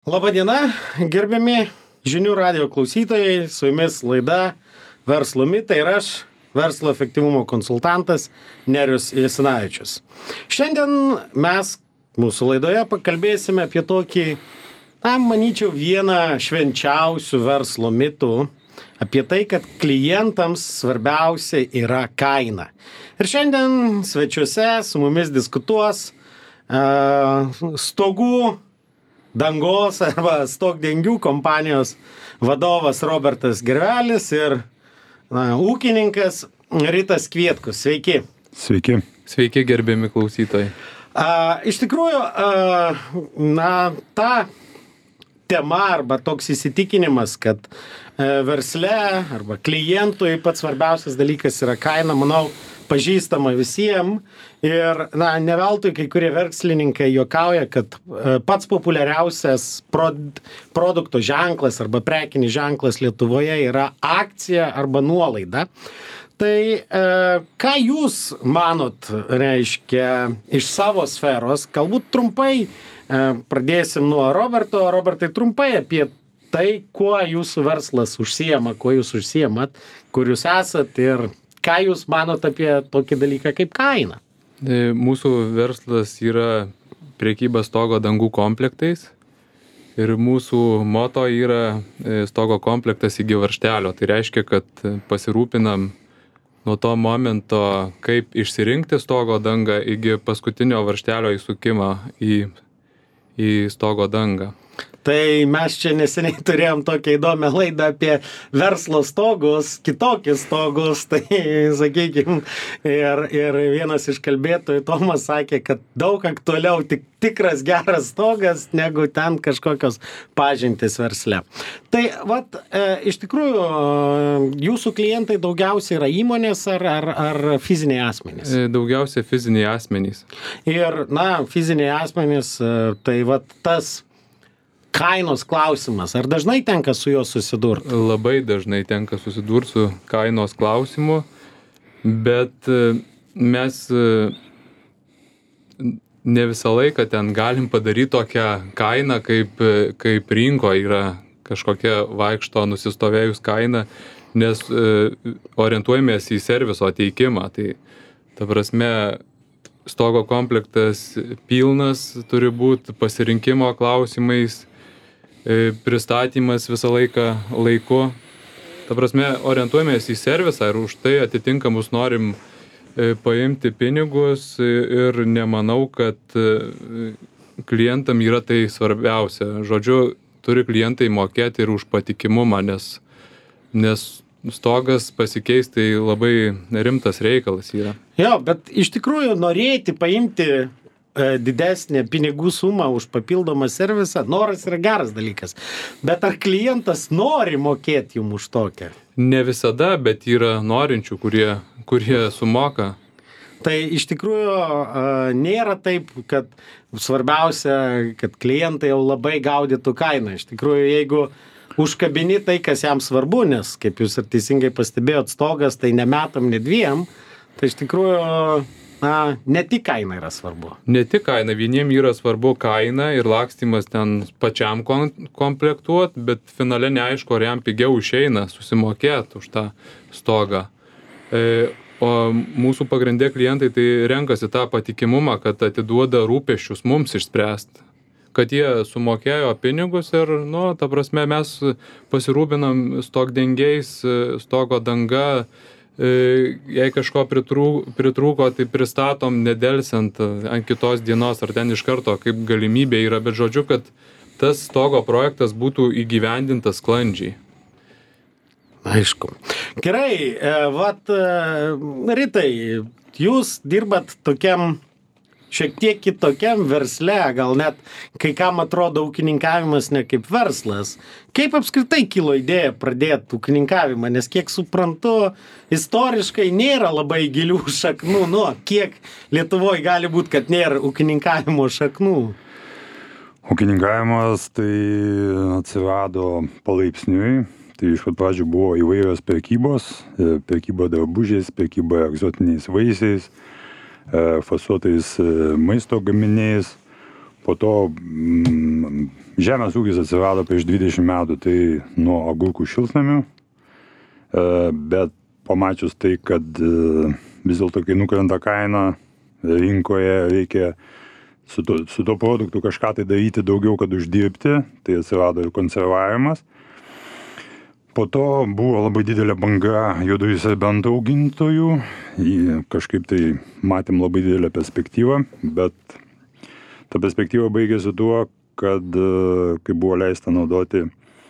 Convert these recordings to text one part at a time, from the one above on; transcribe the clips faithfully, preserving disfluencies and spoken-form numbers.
Labadiena, gerbiami žinių radijo klausytojai, su jumis laida Verslo mitai ir aš, verslo efektyvumo konsultantas Nerijus Jasinavičius. Šiandien mes mūsų laidoje pakalbėsime apie tokį, na, manyčiau, vieną švenčiausių verslo mitų, apie tai, kad klientams svarbiausia yra kaina. Ir šiandien svečiuose su mumis diskutuos uh, stogų dangos arba stogdengių kompanijos vadovas Robertas Gervelis ir na, ūkininkas Rytas Kvietkus. Sveiki. Sveiki. Sveiki, gerbiami klausytojai. A, iš tikrųjų, a, na, ta tema arba toks įsitikinimas, kad a, versle arba klientui pats svarbiausias dalykas yra kaina, manau, pažįstama visiems. Ir, na, ne veltui kai kurie verslininkai juokauja, kad pats populiariausias prod, produkto ženklas arba prekinis ženklas Lietuvoje yra akcija arba nuolaida. Tai e, ką jūs manot, reiškia, iš savo sferos, galbūt trumpai e, pradėsim nuo Roberto. Robertai, trumpai apie tai, kuo jūsų verslas užsiema, kuo jūs užsiemat, kur jūs esat ir ką jūs manot apie tokį dalyką kaip kaina. Mūsų verslas yra prekyba stogo dangų komplektais ir mūsų moto yra stogo komplektas iki varžtelio. Tai reiškia, kad pasirūpinam nuo to momento, kaip išsirinkti stogo dangą iki paskutinio varžtelio įsukimo į, į stogo dangą. Tai mes čia neseniai turėjom tokią įdomią laidą apie verslo stogus, kitokius stogus, tai sakykime, ir, ir vienas iš kalbėtojų, Tomas, sakė, kad daug aktualiau tik tikras geras stogas, negu ten kažkokios pažintys versle. Tai, vat, e, iš tikrųjų, jūsų klientai daugiausiai yra įmonės ar, ar, ar fiziniai asmenys? Daugiausiai fiziniai asmenys. Ir, na, fiziniai asmenys, tai vat tas kainos klausimas. Ar dažnai tenka su juo susidurti? Labai dažnai tenka susidurti su kainos klausimu, bet mes ne visą laiką ten galim padaryti tokią kainą, kaip, kaip rinkoje yra kažkokia vaikšto nusistovėjus kaina, nes orientuojamės į serviso teikimą. Tai, ta prasme, stogo komplektas pilnas turi būti pasirinkimo klausimais, pristatymas visą laiką laiku. Ta prasme, orientuojamės į servisą ir už tai atitinkamus norim paimti pinigus ir nemanau, kad klientam yra tai svarbiausia. Žodžiu, turi klientai mokėti ir už patikimumą, nes, nes stogas pasikeis, tai labai rimtas reikalas yra. Jo, bet iš tikrųjų norėti paimti didesnė pinigų sumą už papildomą servisą, noras yra geras dalykas. Bet ar klientas nori mokėti jums už tokią? Ne visada, bet yra norinčių, kurie, kurie sumoka. Tai iš tikrųjų nėra taip, kad svarbiausia, kad klientai jau labai gaudytų kainą. Iš tikrųjų, jeigu užkabini tai, kas jam svarbu, nes, kaip jūs ir teisingai pastebėjot, stogas tai ne metam, ne dviem, tai iš tikrųjų na, ne tik kaina yra svarbu. Ne tik kaina, vieniem yra svarbu kaina ir lakstymas ten pačiam komplektuot, bet finale neaišku, ar jam pigiau išeina susimokėti už tą stogą. E, o mūsų pagrindė klientai tai renkasi tą patikimumą, kad atiduoda rūpesčius mums išspręsti. Kad jie sumokėjo pinigus ir, nu, ta prasme, mes pasirūpinam stogdengiais, stogo danga. Jei kažko pritrūko, tai pristatom nedelsiant ant kitos dienos ar ten iš karto kaip galimybė yra, bet žodžiu, kad tas stogo projektas būtų įgyvendintas sklandžiai. Aišku. Gerai, vat, Rytai, jūs dirbat tokiam šiek tiek kitokiam versle, gal net kai kam atrodo ūkininkavimas ne kaip verslas. Kaip apskritai kilo idėja pradėti ūkininkavimą, nes kiek suprantu, istoriškai nėra labai gilių šaknų, nu, kiek Lietuvoje gali būti, kad nėra ūkininkavimo šaknų? Ūkininkavimas tai atsirado palaipsniui. Tai iš pat pradžių buvo įvairios prekybos, prekyba drabužiais, prekyba egzotiniais vaisiais, fasuotais maisto gaminiais, Po to mm, žemės ūkis atsirado prieš dvidešimt metų, tai nuo agurkų šiltnamių, e, bet pamačius tai, kad e, vis dėlto, kai nukrenta kaina rinkoje, reikia su to, su to produktu kažką tai daryti daugiau, kad uždirbti, tai atsirado ir konservavimas. Po to buvo labai didelė banga juodųjų serbentų augintojų, kažkaip tai matėm labai didelę perspektyvą, bet ta perspektyva baigėsi tuo, kad kai buvo leista naudoti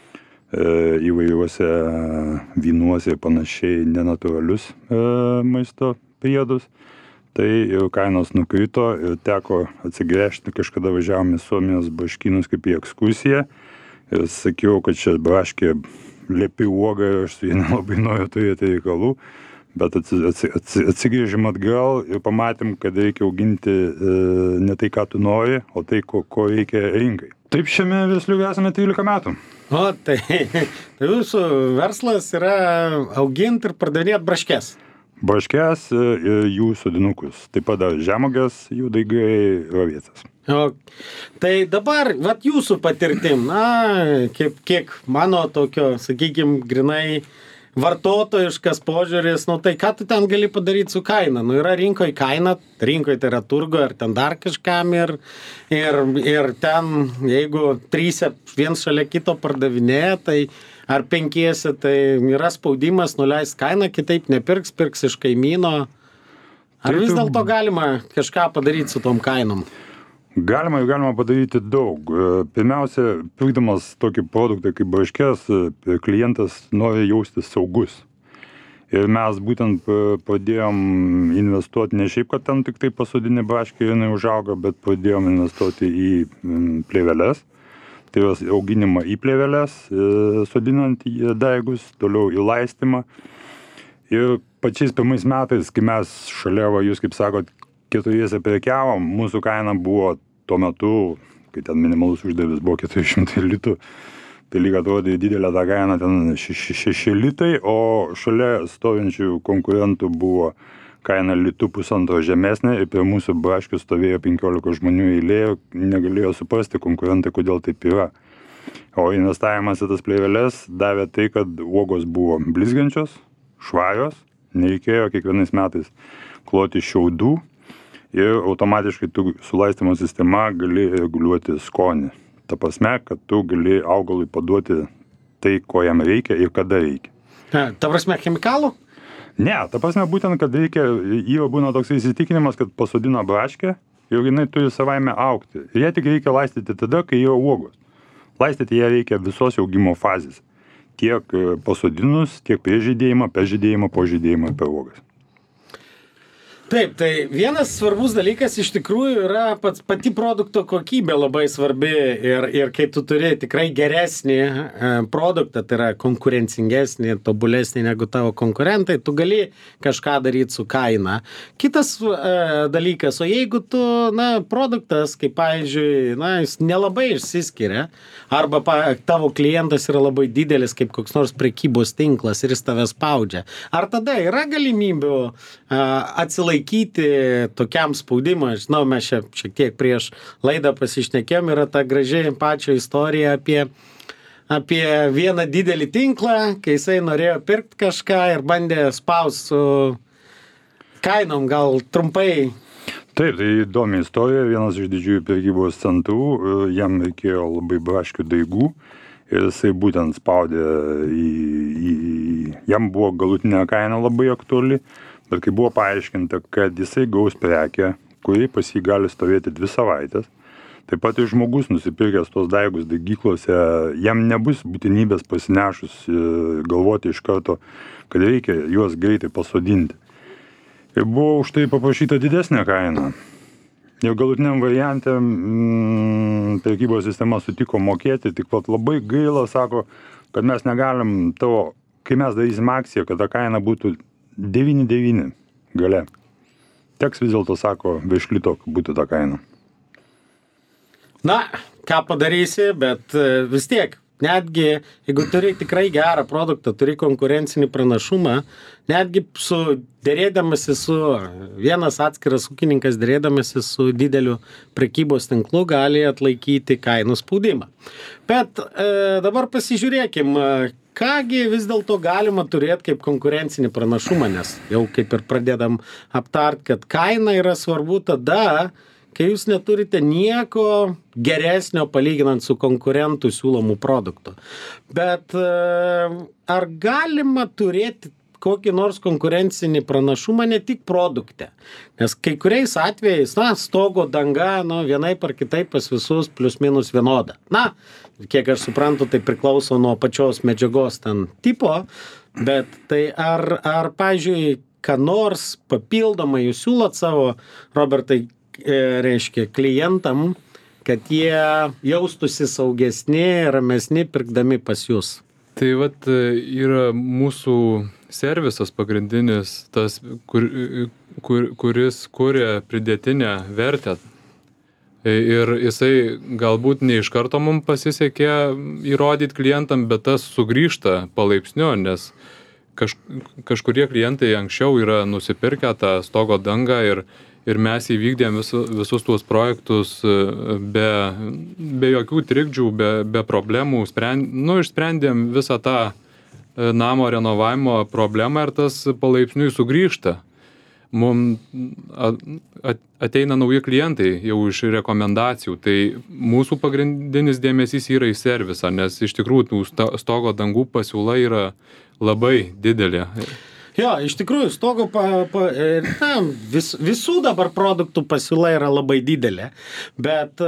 įvairiuose vynuose ir panašiai nenatūralius maisto priedus, tai ir kainos nukrito ir teko atsigręžti, kažkada važiavom į Suomijos braškynus kaip į ekskursiją ir sakiau, kad čia braškė lepi uoga ir aš su jie nelabai noriu turėti reikalų, bet atsigrėžim atgal ir pamatėm, kad reikia auginti e, ne tai, ką tu nori, o tai, ko, ko reikia rinkai. Taip šiame versliui esame trylika metų. O, tai, tai jūsų verslas yra auginti ir pardavinėti braškes. Braškes ir jų sodinukus. Taip pat dar žemuogės, jų daigai ir avietes. O, tai dabar, vat jūsų patirtim, na, kiek, kiek mano tokio, sakykim, grinai vartotojiškas požiūris, nu tai ką tu ten gali padaryti su kaina? Nu yra rinkoje kaina, rinkoje tai yra turgo ar ten dar kažkam ir, ir, ir ten, jeigu trysia viens šalia kito pardavinėja, tai ar penkiesi, tai yra spaudimas nuleist kainą, kitaip nepirks, pirks iš kaimyno. Ar vis dėlto galima kažką padaryti su tom kainom? Galima ir galima padaryti daug. Pirmiausia, pirkdamas tokį produktą kaip braškes, klientas nori jaustis saugus. Ir mes būtent pradėjom investuoti ne šiaip, kad ten tik tai pasodinė braškė ir jinai užauga, bet pradėjom investuoti į plėveles. Tai yra auginimą į plėveles, sodinant daigus, toliau į laistymą. Ir pačiais pirmais metais, kai mes šalia, va, jūs kaip sakot, keturiese prekiavom, mūsų kaina buvo tuo metu, kai ten minimalus uždarbis buvo keturi šimtai litų, tai lyg atrodė didelė ta kaina, ten šeši litai, o šalia stovinčių konkurentų buvo kaina litų pusantro žemesnė ir prie mūsų braškių stovėjo penkiolika žmonių eilė, negalėjo suprasti konkurentai, kodėl taip yra. O investavimas į tas plėveles davė tai, kad uogos buvo blizgančios, švarios, nereikėjo kiekvienais metais kloti šiaudų, ir automatiškai tu su laistymo sistema gali reguliuoti skonį. Ta prasme, kad tu gali augalui paduoti tai, ko jam reikia ir kada reikia. Ta, ta prasme, chemikalų? Ne, ta prasme būtent, kad reikia, jau būna toks įsitikinimas, kad pasodina braškę ir jinai turi savaime augti. Ir ją tik reikia laistyti tada, kai yra uogos. Laistyti ją reikia visos augimo fazės. Tiek pasodinus, tiek prie žydėjimo, per žydėjimą, po žydėjimą ir per uogas. Taip, tai vienas svarbus dalykas iš tikrųjų yra pats, pati produkto kokybė labai svarbi ir, ir kai tu turi tikrai geresnį e, produktą, tai yra konkurencingesnį, tobulesnį negu tavo konkurentai, tu gali kažką daryti su kaina. Kitas e, dalykas, o jeigu tu, na, produktas, kaip pavyzdžiui, na, jis nelabai išsiskiria, arba pa, tavo klientas yra labai didelis, kaip koks nors prekybos tinklas ir jis tave spaudžia, ar tada yra galimybių e, atsilaikyti tokiam spaudimui? Žinau, mes čia šiek tiek prieš laidą pasišnekėjom, yra ta graži pačio istorija apie, apie vieną didelį tinklą, kai jisai norėjo pirkti kažką ir bandė spaust su kainom, gal trumpai. Taip, tai įdomi istorija, vienas iš didžiųjų prekybos centrų, jam reikėjo labai braškių daigų ir jisai būtent spaudė į, į, jam buvo galutinė kaina labai aktuali. Bet kai buvo paaiškinta, kad jisai gaus prekę, kuri pas jį gali stovėti dvi savaitės, taip pat ir žmogus nusipirkęs tos daigus daigyklose, jam nebus būtinybės pasinešus galvoti iš karto, kad reikia juos greitai pasodinti. Ir buvo už tai paprašyta didesnė kaina. Ir galutiniam variante mm, prekybos sistema sutiko mokėti, tik pat labai gaila, sako, kad mes negalim tavo, kai mes darysim akciją, kad ta kaina būtų devyni devyni gale. Teks vis dėlto, sako, viršlitok būtų ta kaina. Na, ką padarysi, bet vis tiek netgi, jeigu turi tikrai gerą produktą, turi konkurencinį pranašumą, netgi su dėrėdamasi su, vienas atskiras ūkininkas dėrėdamasi su dideliu prekybos tinklu gali atlaikyti kainų spaudimą. Bet e, dabar pasižiūrėkim, kągi vis dėlto galima turėti kaip konkurencinį pranašumą, nes jau kaip ir pradedam aptart, kad kaina yra svarbu tada, kai jūs neturite nieko geresnio palyginant su konkurentų siūlomų produktų. Bet ar galima turėti kokį nors konkurencinį pranašumą ne tik produkte? Nes kai kuriais atvejais, na, stogo danga, nu, vienaip ar kitaip pas visus plius minus vienoda. Na, kiek aš suprantu, tai priklauso nuo pačios medžiagos ten tipo, bet tai ar, ar pavyzdžiui, ką nors papildomai jūs siūlot savo, Robertai, reiškia klientam, kad jie jaustųsi saugesni, ramesni pirkdami pas jūs? Tai vat yra mūsų servisas pagrindinis, tas, kur, kur, kuris kuria pridėtinę vertę. Ir jisai galbūt ne iš karto mums pasisekė įrodyti klientam, bet tas sugrįžta palaipsniu, nes kaž, kažkurie klientai anksčiau yra nusipirkę tą stogo dangą ir Ir mes įvykdėm visu, visus tuos projektus be, be jokių trikdžių, be, be problemų. Sprend, nu, išsprendėm visą tą namo renovavimo problemą ir tas palaipsniui sugrįžta. Mums ateina nauji klientai jau iš rekomendacijų. Tai mūsų pagrindinis dėmesys yra į servisą, nes iš tikrųjų stogo dangų pasiūla yra labai didelė. Jo, iš tikrųjų, stogo pa, pa, na, vis, visų dabar produktų pasiūla yra labai didelė, bet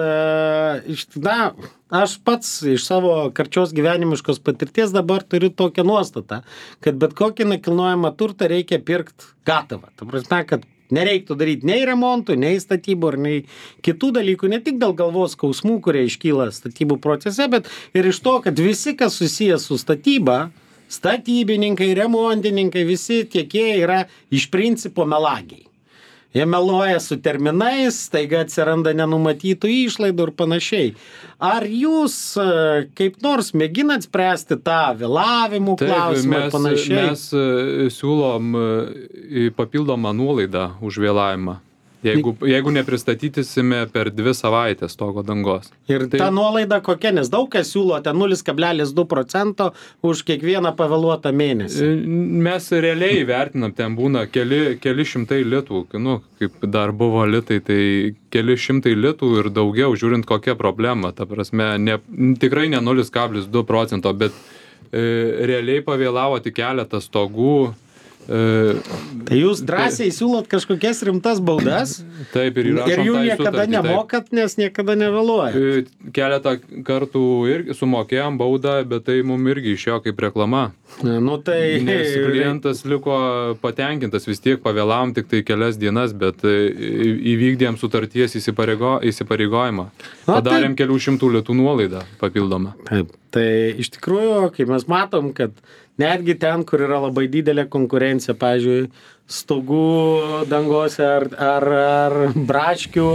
na, aš pats iš savo karčios gyvenimiškos patirties dabar turiu tokią nuostatą, kad bet kokį nekilnojamą turtą reikia pirkti gatavą. Ta prasme, kad nereiktų daryti nei remontų, nei statybų, ar nei kitų dalykų, ne tik dėl galvos skausmų, kurie iškyla statybų procese, bet ir iš to, kad visi, kas susijęs su statyba, statybininkai, remontininkai, visi tiekėjai yra iš principo melagiai. Jie meluoja su terminais, taiga atsiranda nenumatytų išlaidų ir panašiai. Ar jūs kaip nors mėginat spręsti tą vėlavimų klausimą ir panašiai? Mes, mes siūlom papildomą nuolaidą už vėlavimą. Jeigu, jeigu nepristatysime per dvi savaitės stogo dangos. Ir tai... ta nuolaida kokia, nes daug kas siūlo ten nulis kablelis du procento už kiekvieną pavėluotą mėnesį. Mes realiai vertinam, ten būna keli, keli šimtai litų, nu, kaip dar buvo litai, tai keli šimtai litų ir daugiau, žiūrint kokia problema. Ta prasme, ne, tikrai ne nulis kablelis du procento, bet e, realiai pavėlavo tik keletą stogų. E, tai jūs drąsiai siūlot kažkokias rimtas baudas? Taip, ir įrašom ir jų tai niekada sutartį, nemokat, nes niekada nevėluojat. Keletą kartų irgi sumokėjom baudą, bet tai mums irgi išėjo kaip reklama. Nu, tai... Nes klientas liko patenkintas, vis tiek pavėlavom tik tai kelias dienas, bet įvykdėm sutarties įsipareigo, įsipareigojimą. Padarėm kelių šimtų litų nuolaidą papildomą. Taip, tai iš tikrųjų, kai mes matom, kad netgi ten, kur yra labai didelė konkurencija, pavyzdžiui, stogų dangose ar, ar, ar braškių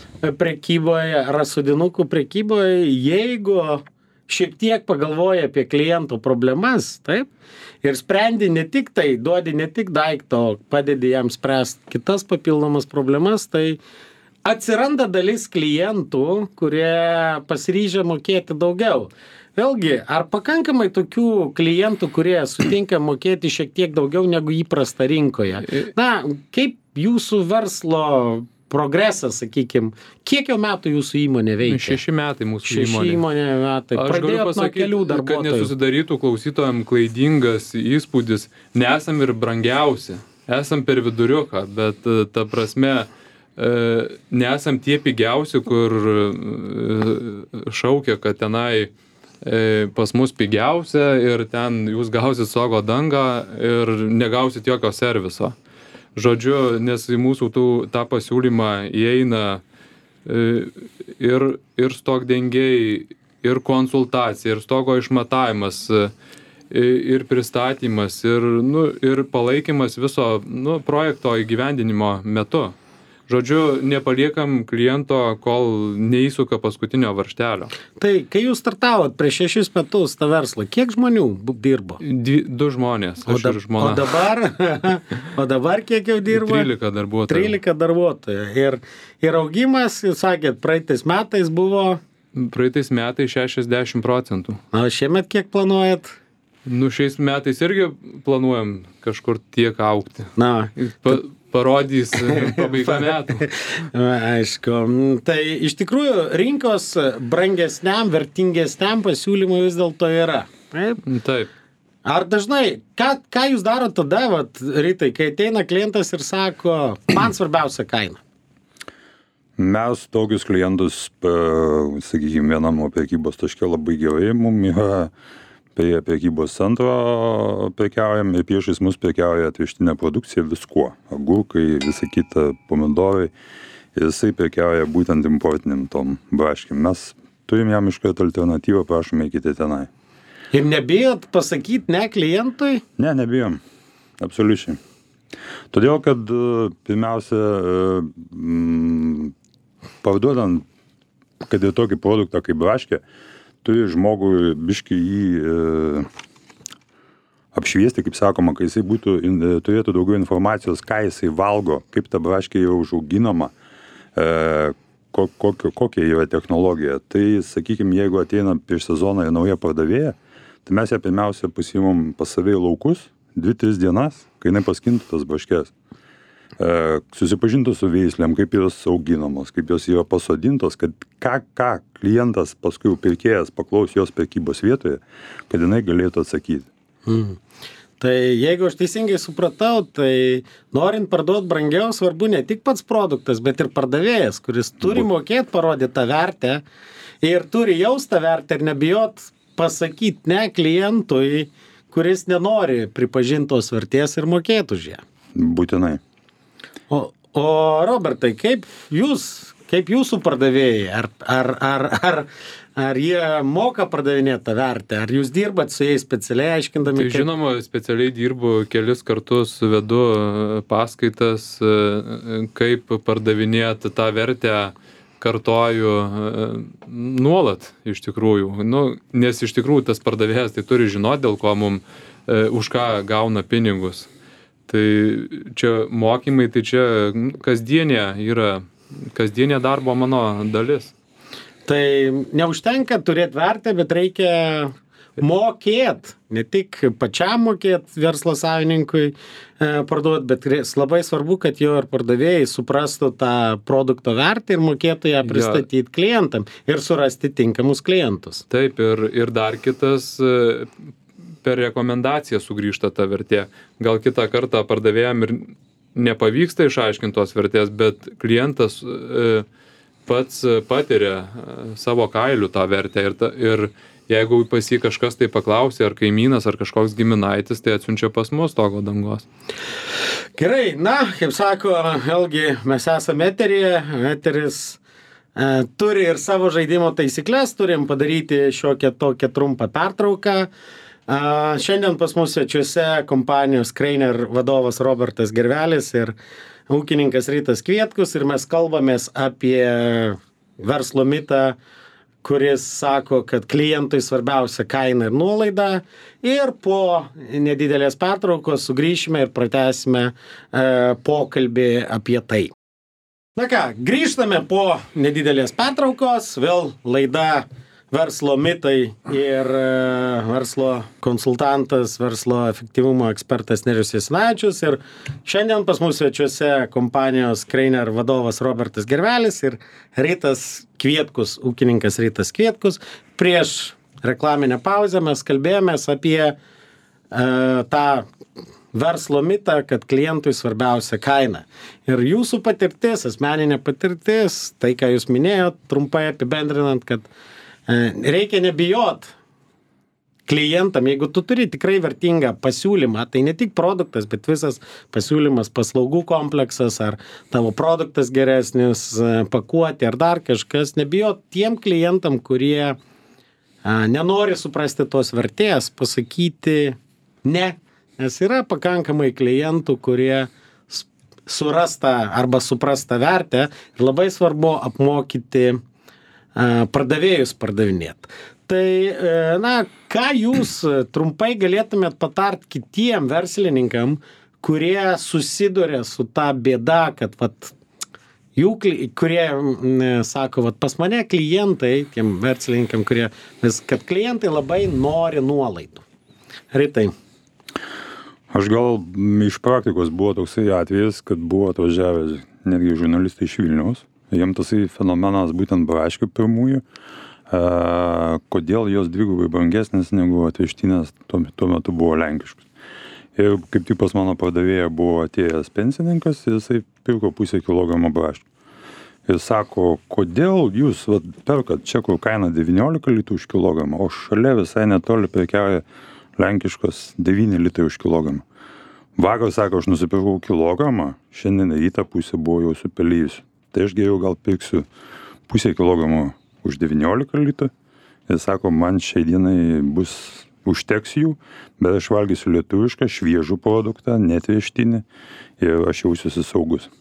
prekyboje, ar sodinukų prekyboje, jeigu šiek tiek pagalvoja apie klientų problemas, taip, ir sprendi ne tik tai, duodi ne tik daikto, padedi jam spręsti kitas papildomas problemas, tai atsiranda dalis klientų, kurie pasiryžę mokėti daugiau. Vėlgi, ar pakankamai tokių klientų, kurie sutinka mokėti šiek tiek daugiau negu įprasta rinkoje? Na, kaip jūsų verslo progresas, sakykime, kiek jau metų jūsų įmonė veikia? Šeši metai mūsų Šeši įmonė. įmonė metai. Aš galiu pasakyti, kad nesusidarytų klausytojams klaidingas įspūdis, nesam ir brangiausi, esam per viduriuką, bet ta prasme, nesam tie pigiausi, kur šaukia, kad tenai pas mus pigiausia ir ten jūs gausit stogo dangą ir negausit jokio serviso. Žodžiu, nes į mūsų tų, tą pasiūlymą įeina ir, ir stogdengiai, ir konsultacija, ir stogo išmatavimas, ir pristatymas, ir, nu, ir palaikymas viso nu, projekto įgyvendinimo metu. Žodžiu, nepaliekam kliento, kol neįsuka paskutinio varžtelio. Tai kai jūs startavot prieš šešis metus tą verslą, kiek žmonių bu- dirbo? Dvi, du žmonės, O, aš da, ir o žmona. dabar, o dabar kiek jau dirba? trylika darbuotojų. trylika darbuotojų. Ir, ir augimas, jūs sakėt, praeitais metais buvo, Praeitais metais šešiasdešimt procentų. o šiemet kiek planuojat? Nu, šiais metais irgi planuojam kažkur tiek augti. Na, Pa, parodys pabaiga metų. aišku. Tai iš tikrųjų rinkos brangesniam, vertingesniam pasiūlymui vis dėlto yra. Taip? Taip. Ar dažnai, ką, ką jūs darote tada, vat, Rytai, kai ateina klientas ir sako, man svarbiausia kaina? Mes tokius klientus, sakykime, vienam prekybos taške labai gerai, mums yra prie prekybos centro prekiaujam ir priešais mus prekiauja atvežtinė produkcija viskuo. Agurkai, visa kita, pomidorai. Ir jisai prekiauja būtent importiniam tom braškėm. Mes turim jam iš karto alternatyvą, prašome eikite tenai. Ir nebijot pasakyti ne klientui? Ne, nebijom. Absoliučiai. Todėl, kad e, pirmiausia, e, mm, parduodant, kad ir tokį produktą kaip braškė, turi žmogui biškį jį e, apšviesti, kaip sakoma, kai jisai būtų, in, e, turėtų daugiau informacijos, ką jisai valgo, kaip ta braškė yra užauginama, e, ko, kokio, kokia yra technologija. Tai, sakykime, jeigu ateina prieš sezoną ir nauja pardavėja, tai mes ją pirmiausia pasiimam pas save į laukus, dvi tris dienas, kai jinai paskintų tas braškės. E, susipažintų su veislėm, kaip jos auginamos, kaip jos yra pasodintos, kad ką, ką klientas, paskui pirkėjas paklaus jos prekybos vietoje, kad jinai galėtų atsakyti. Mm. Tai jeigu aš teisingai supratau, tai norint parduoti brangiau, svarbu ne tik pats produktas, bet ir pardavėjas, kuris turi mokėti parodyti tą vertę ir turi jaust tą vertę ir nebijot pasakyti ne klientui, kuris nenori pripažintos vertės ir mokėti už ją. Būtinai. O, o Robertai, kaip jūs, kaip jūsų pardavėjai, ar, ar, ar, ar, ar jie moka pardavinėti tą vertę, ar jūs dirbat su jais specialiai aiškindami? Tai kaip... žinoma, specialiai dirbu kelis kartus, vedu paskaitas, kaip pardavinėti tą vertę, kartoju nuolat iš tikrųjų. Nu, nes iš tikrųjų tas pardavėjas tai turi žinoti, dėl ko mum, už ką gauna pinigus. Tai čia mokymai, tai čia kasdienė yra, kasdienė darbo mano dalis. Tai neužtenka turėti vertę, bet reikia mokėt, ne tik pačiam mokėt verslo savininkui e, parduoti, bet labai svarbu, kad jo ir pardavėjai suprastų tą produkto vertę ir mokėtų ją pristatyti ja. klientam ir surasti tinkamus klientus. Taip, ir, ir dar kitas, per rekomendaciją sugrįžta ta vertė. Gal kitą kartą pardavėjam ir nepavyksta išaiškinti tos vertės, bet klientas e, pats patiria savo kailių tą vertę ir, ta, ir jeigu pas jį kažkas tai paklausė, ar kaimynas, ar kažkoks giminaitis, tai atsiunčia pas mus stogo dangos. Gerai, na, kaip sako, vėlgi mes esame eteryje, eteris e, turi ir savo žaidimo taisyklės, turim padaryti šiokią tokią trumpą pertrauką. E, šiandien pas mus svečiuose kompanijos Kreiner vadovas Robertas Gervelis ir ūkininkas Rytas Kvietkus ir mes kalbamės apie verslo mitą, kuris sako, kad klientui svarbiausia kaina ir nuolaida ir po nedidelės pertraukos sugrįšime ir pratęsime e, pokalbį apie tai. Na ką, grįžtame po nedidelės pertraukos, vėl laida verslo mitai ir e, verslo konsultantas, verslo efektyvumo ekspertas Nerijus Jasinavičius ir šiandien pas mus svečiuose kompanijos Kreiner vadovas Robertas Gervelis ir Rytas Kvietkus, ūkininkas Rytas Kvietkus. Prieš reklaminę pauzę mes kalbėjomės apie e, tą verslo mitą, kad klientui svarbiausia kaina. Ir jūsų patirtis, asmeninė patirtis, tai ką jūs minėjot, trumpai apibendrinant, kad e, reikia nebijot klientam, jeigu tu turi tikrai vertingą pasiūlymą, tai ne tik produktas, bet visas pasiūlymas, paslaugų kompleksas, ar tavo produktas geresnis, pakuotė, ar dar kažkas, nebijot tiem klientam, kurie a, nenori suprasti tos vertės, pasakyti ne, nes yra pakankamai klientų, kurie surastą arba suprastą vertę ir labai svarbu apmokyti a, pardavėjus pardavinėti. Tai, na, ką jūs trumpai galėtumėt patart kitiem verslininkam, kurie susiduria su ta bėda, kad vat, jų, kurie m, sako, vat, pas mane klientai, tiem verslininkam, kurie, vis, kad klientai labai nori nuolaidų. Ritai. Aš gal iš praktikos buvo toksai atvejis, kad buvo atvažiavę netgi žurnalistai iš Vilniaus. Jiem tasai fenomenas būtent braškių pirmųjų. Uh, kodėl jos dvigubai brangesnės negu atvežtinės tuo, tuo metu buvo lenkiškas. Ir kaip tik pas mano pardavėją buvo atėjęs pensininkas ir jisai pirko pusę kilogramo braškių. Ir sako, kodėl jūs vat, perkat čia, kur kaina devyniolika litų už kilogramą, o šalia visai netoli prekiauja lenkiškos devyni litrai už kilogramą. Vakar, sako, aš nusipirkau kilogramą, šiandien rytą pusę buvo jau supelyjusi. Tai aš geriau gal pirksiu pusę kilogramo už devyniolika litų ir sako, man šiai dienai bus užteks jų, bet aš valgysiu lietuvišką, šviežų produktą, netvežtinį ir aš jausiuosi saugus.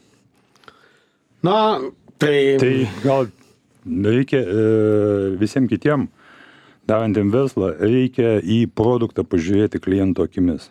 Na, tai... Tai gal reikia e, visiems kitiem darantiem verslą, reikia į produktą pažiūrėti kliento akimis.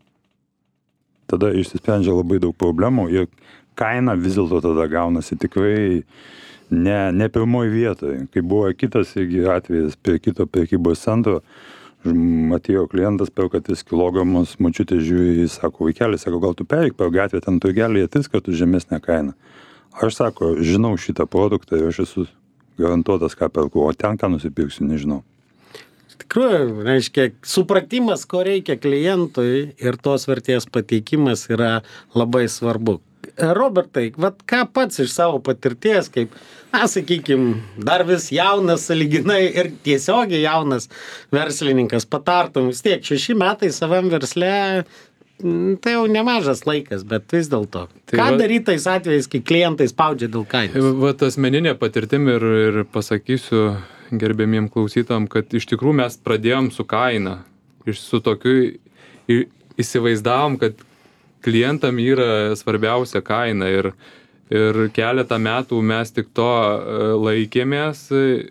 Tada išsisprendžia labai daug problemų ir kaina vis dėlto tada gaunasi tikrai Ne, ne pirmoj vietoje. Kai buvo kitas atvejis prie kito prekybos centro, atėjo klientas, perka tris kilogramus, močiutė žiūri, sako, vaikeli, sako, gal tu pereik per gatvę, ten turgelėje tris kartus žemesnę kainą. Aš sako, žinau šitą produktą ir aš esu garantuotas, ką perku, o ten ką nusipirksiu, nežinau. Tikrųjų, reiškia, supratimas, ko reikia klientui ir tos vertės pateikimas yra labai svarbu. Robertai, vat ką pats iš savo patirties, kaip, na, sakykim, dar vis jaunas, sąlyginai ir tiesiogiai jaunas verslininkas patartum, vis tiek šeši metai savam versle, tai jau nemažas laikas, bet vis dėlto. Tai ką va, daryti tais atvejais, kai klientai spaudžia dėl kainos? Vat asmeninė patirtim ir, ir pasakysiu gerbėmiem klausytam, kad iš tikrųjų mes pradėjom su kaina. Iš su tokiu įsivaizdavom, kad klientam yra svarbiausia kaina ir, ir keletą metų mes tik to laikėmės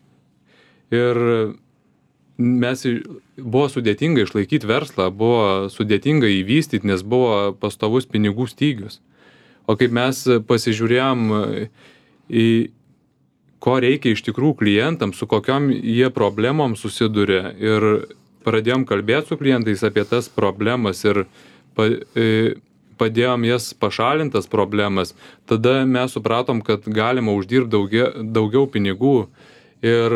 ir mes buvo sudėtinga išlaikyti verslą, buvo sudėtinga įvystyti, nes buvo pastovus pinigų stygius. O kaip mes pasižiūrėjom į ko reikia iš tikrųjų klientam, su kokiom jie problemom susiduria ir pradėjom kalbėti su klientais apie tas problemas ir pa, padėjom jas pašalintas problemas, tada mes supratom, kad galima uždirbti daugia, daugiau pinigų ir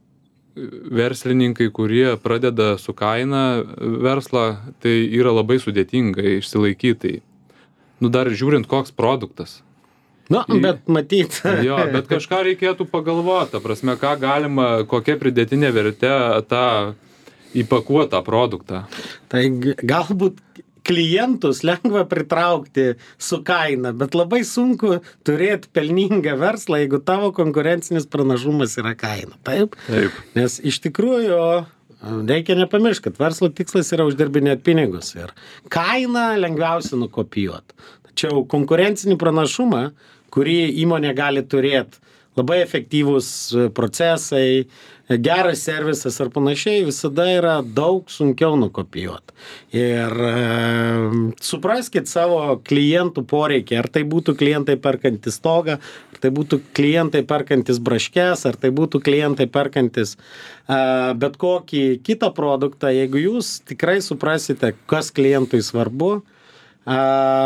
verslininkai, kurie pradeda su kaina verslą, tai yra labai sudėtinga išsilaikyti. Nu dar žiūrint, koks produktas. Na, bet matyt. Jo, bet kažką reikėtų pagalvoti, ta prasme, ką galima, kokia pridėtinė vertė tą įpakuotą produktą. Tai galbūt klientus lengva pritraukti su kaina, bet labai sunku turėti pelningą verslą, jeigu tavo konkurencinis pranašumas yra kaina. Taip? Taip. Nes iš tikrųjų reikia nepamiršti, kad verslo tikslas yra uždirbinėti pinigus ir kainą lengviausia nukopijuoti. Tačiau konkurencinį pranašumą, kurį įmonė gali turėti, labai efektyvūs procesai, geras servisas ar panašiai, visada yra daug sunkiau nukopijuoti. Ir e, supraskit savo klientų poreikį, ar tai būtų klientai perkantis stogą, ar tai būtų klientai perkantis braškes, ar tai būtų klientai perkantis e, bet kokį kitą produktą. Jeigu jūs tikrai suprasite, kas klientui svarbu, e,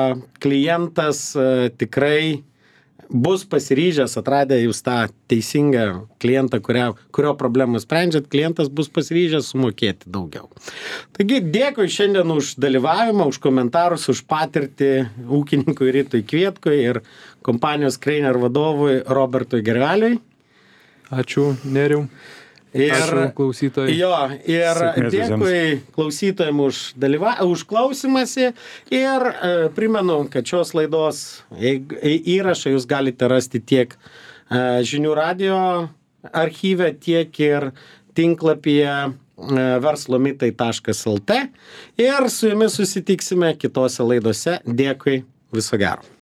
klientas e, tikrai bus pasiryžęs, atradę jūs tą teisingą klientą, kurio, kurio problemą sprendžiat, klientas bus pasiryžęs sumokėti daugiau. Taigi, dėkui šiandien už dalyvavimą, už komentarus, už patirtį ūkininkui Rytui Kvietkui ir kompanijos Kreiner vadovui Robertui Gerveliui. Ačiū, Neriau. Ir, Ačiū klausytojai. Jo, ir Sėkmės dėkui visiems. klausytojams už, dalyva, už klausimąsi ir e, primenu, kad šios laidos įrašą jūs galite rasti tiek e, Žinių radijo archyve, tiek ir tinklapyje e, verslomitai taškas lt ir su jumis susitiksime kitose laidose. Dėkui, viso gero.